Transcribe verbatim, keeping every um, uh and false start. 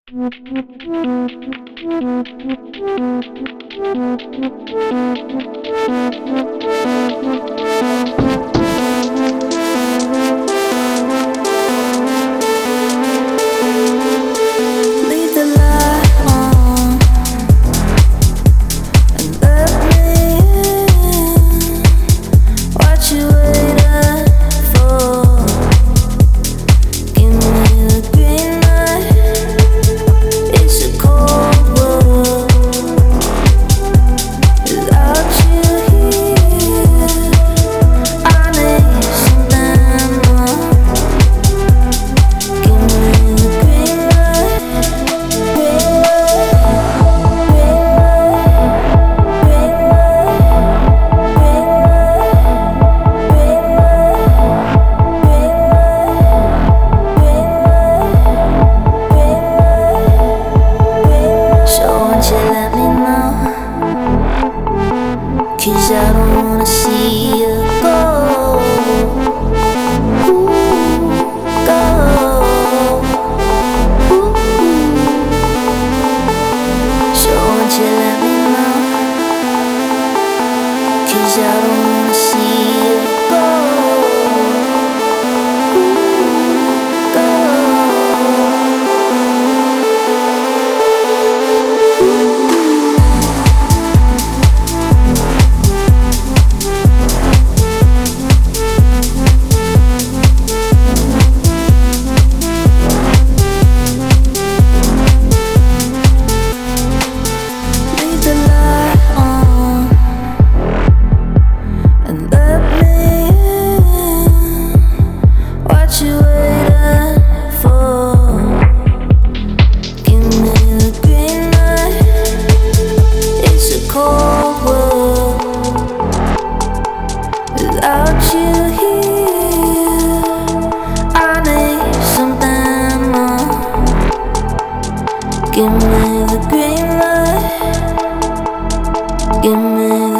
'Cause I don't wanna see you go. Ooh, go. Ooh. So won't you let me know? 'Cause I don't wanna see you go. Ooh, go. Without you here, I need something more. Give me the green light. Give me the